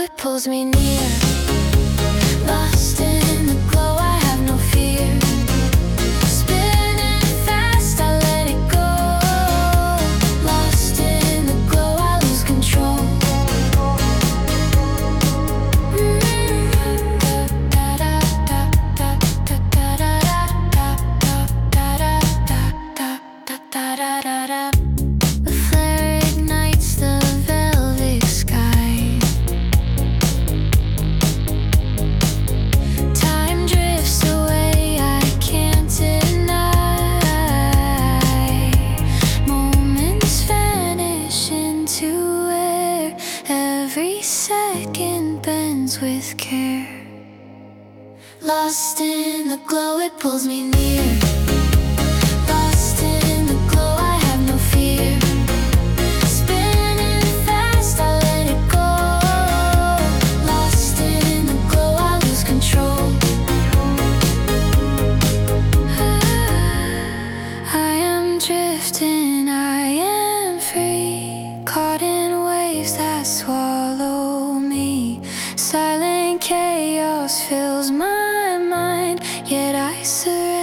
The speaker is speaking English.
it pulls me near. Lost in the glow, I have no fear. Spinning fast, I let it go. Lost in the glow, I lose control. The flare ignites the velvet sky. Time drifts away, I can't deny. Moments vanish into air. Every second bends with care. Lost in the glow, it pulls me near. Lost in the glow, I have no fear. Spinning fast, I let it go. Lost in the glow, I lose control. I am drifting, I am free, caught in waves that swallow me. Silent chaos fills my mind, yet I surrender.